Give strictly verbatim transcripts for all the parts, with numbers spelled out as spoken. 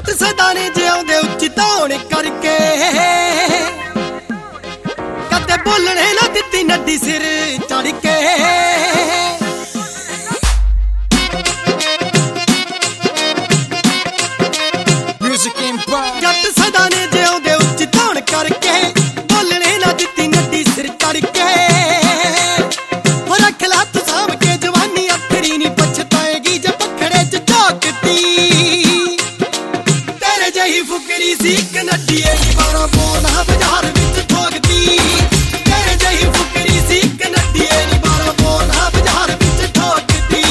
ਜੱਟ ਸਦਾਨੇ ਜਿਉਂਦੇ ਉੱਚੀ ਧੌਣ ਕਰਕੇ ਕਦੇ ਬੋਲਣੇ ਨਾ ਦਿੱਤੀ ਨੱਡੀ ਸਿਰ ਚੜ ਕੇ ਜੱਟ ਸਦਾਨੇ ਜਿਉਂਦੇ ਉੱਚੀ ਧੌਣ ਕਰਕੇ ਬੋਲਣੇ ਨਾ ਦਿੱਤੀ ਨੱਡੀ ਸਿਰ ਚੜ ਕੇ ਹੋ ਰੱਖ ਲਾ ਤੂੰ ਸਾਂਭ ਕੇ ਜਵਾਨੀ ਅੱਖਰੀ ਨੀ ਪਛਤਾਏਗੀ ਜੇ ਪਖੜੇ ਚ ਝੋਕਦੀ ਤੇਰੇ ਜਿਹੀ ਫੁਕਰੀ ਸੀ ਇੱਕ ਨੱਡੀਏ ਨੀ ਬਾਰਾਂ ਬੋਨਾ ਬਾਜ਼ਾਰ ਵਿੱਚ ਠੋਕਦੀ ਤੇਰੇ ਜਿਹੀ ਫੁਕਰੀ ਸੀ ਇੱਕ ਨੱਡੀਏ ਨੀ ਬਾਰਾਂ ਬੋਨਾ ਬਾਜ਼ਾਰ ਵਿੱਚ ਠੋਕਦੀ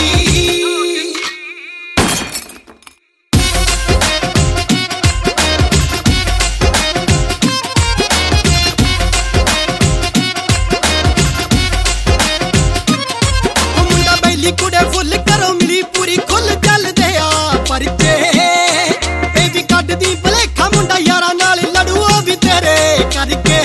ਕੁੜੇ ਫੁੱਲ ਕਰੋ ਮਿਲੀ ਪੂਰੀ ਖੁੱਲ ਚੱਲਦੇ ਆ ਪਰਚੇ ਇਹ ਵੀ ਕੱਢਦੀ ਭਲੇਖਾ ਮੁੰਡਾ ਯਾਰਾਂ ਨਾਲ ਲੜੂ ਉਹ ਵੀ ਤੇਰੇ ਕਰਕੇ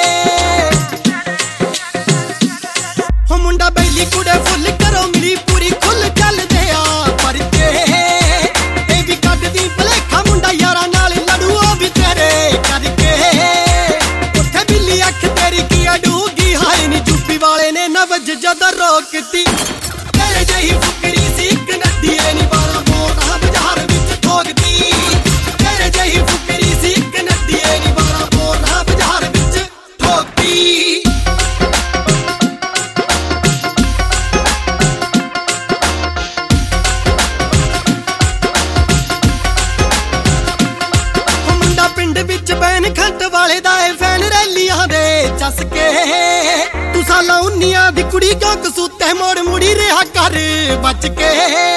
ਹੋ ਮੁੰਡਾ ਬੈਲੀ ਕੁੜੇ ਫੁੱਲ ਕਰੋ ਮਿਲੀ ਪੂਰੀ ਖੁੱਲ ਚੱਲਦੇ ਆ ਪਰਚੇ ਇਹ ਵੀ ਕੱਢਦੀ ਭਲੇਖਾ ਮੁੰਡਾ ਯਾਰਾਂ ਨਾਲ ਲੜੂ ਉਹ ਵੀ ਤੇਰੇ ਕਰਕੇ ਉੱਥੇ ਬਿੱਲੀ ਅੱਖ ਤੇਰੀ ਕੀ ਅਡੂਗੀ ਹਾਏ ਨੀ ਯੂਪੀ ਵਾਲੇ ਨੇ ਨਵਜ ਜਦੋਂ ਰੋਕਤੀ ਤੇਰੇ ਜਿਹੀ ਫੁਕਰੀ ਸੀ ਇੱਕ ਨੱਡੀਏ ਨੀ ਬਾਰਾਂ ਬੋਨਾ ਬਾਜ਼ਾਰ ਵਿੱਚ ਠੋਕਦੀ ਤੇਰੇ ਜਿਹੀ ਫੁਕਰੀ ਸੀ ਇੱਕ ਨੱਡੀਏ ਨੀ ਬਾਰਾਂ ਬੋਨਾ ਬਾਜ਼ਾਰ ਵਿੱਚ ਠੋਕਦੀ ਮੁੰਡਾ ਪਿੰਡ ਵਿੱਚ ਬੈਨ ਖੰਟ ਵਾਲੇ ਦਾ ਏ ਫੈਨ ਰੈਲੀਆਂ ਦੇ ਚਸਕੇ ਤੂੰ ਸਾਲਾਂ ਉਨੀਆਂ ਦੀ ਕੁੜੀ ਕਿਉਂ ਕਸੂਤੇ ਮੋੜ ਮੁੜੀ ਰਿਹਾ ਕਰ ਬਚ ਕੇ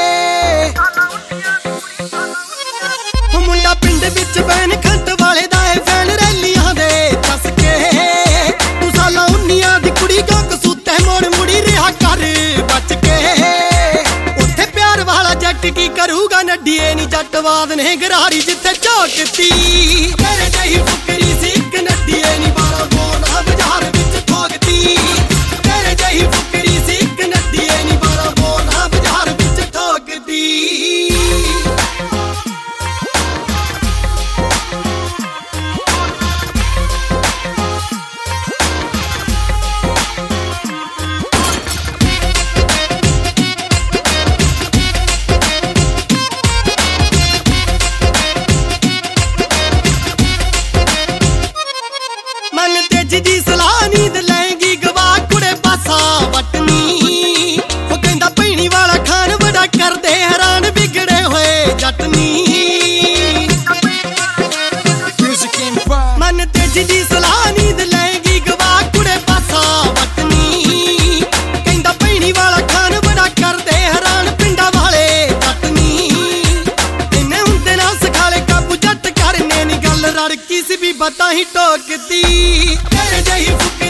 ਹੋ ਮੁੰਡਾ ਪਿੰਡ ਵਿੱਚ ਬੈਨ ਖੰਟ ਵਾਲੇ ਦਾ ਏ ਫੈਨ ਰੈਲੀਆਂ ਦੇ ਚਸਕੇ ਤੂੰ ਸਾਲਾਂ ਉਨੀਆਂ ਦੀ ਕੁੜੀ ਕਿਉਂ ਕਸੂਤੇ ਮੋੜ ਮੁੜੀ ਰਿਹਾ ਕਰ ਬਚ ਕੇ ਉੱਥੇ ਪਿਆਰ ਵਾਲਾ ਜੱਟ ਕੀ ਕਰੂਗਾ ਨੱਡੀਏ ਨੀ ਜੱਟਵਾਦ ਨੇ ਗਰਾਰੀ ਜਿੱਥੇ ਝੋਕਤੀ ਤੇਰੇ ਜਿਹੀ ਫੁਕਰੀ ਸੀ ਇੱਕ ਨੱਡੀਏ ਨੀ ਬਾਰਾਂ ਬੋਨਾ ਬਾਜ਼ਾਰ ਵਿੱਚ ਠੋਕਦੀ ਤੇਰੇ ਜਿਹੀ ਫੁਕਰੀ ਸੀ ਇੱਕ ਨੱਡੀਏ ਨੀ ਬਾਰਾਂ ਬੋਨਾ ਬਾਜ਼ਾਰ ਵਿੱਚ ਠੋਕਦੀ ਮਨ ਤੇਜੀ ਦੀ ਸਲਾਹ ਨੀਂਦ ਲੈਂਗੀ ਗਵਾ ਕੁੜੇ ਪਾਸਾ ਵਟਨੀ ਉਹ ਕਹਿੰਦਾ ਭੈਣੀ ਵਾਲਾ ਖਾਨ ਬੜਾ ਕਰਦੇ ਹੈਰਾਨ ਵਿਗੜੇ ਹੋਏ ਜੱਟ ਨੀ ਮਨ ਤੇਜੀ ਦੀ ਸਲਾਹ ਨੀਂਦ ਲੈਂਗੀ ਗਵਾ ਕੁੜੇ ਪਾਸਾ ਵਟਨੀ ਕਹਿੰਦਾ ਭੈਣੀ ਵਾਲਾ ਖਾਨ ਬੜਾ ਕਰਦੇ ਹੈਰਾਨ ਪਿੰਡਾਂ ਵਾਲੇ ਜੱਟ ਨੀ ਇਹਨੇ ਹੁੰਦੇ ਨਾ ਸਖਾਲੇ ਕਾਬੂ ਜੱਟ ਕਰਨੇ ਨੀ ਗੱਲ ਰੜਕੀ ਸੀ ਵੀ ਬਤਾ ਹੀ ਟੋਕਦੀ ਤੇਰੇ ਜਿਹੀ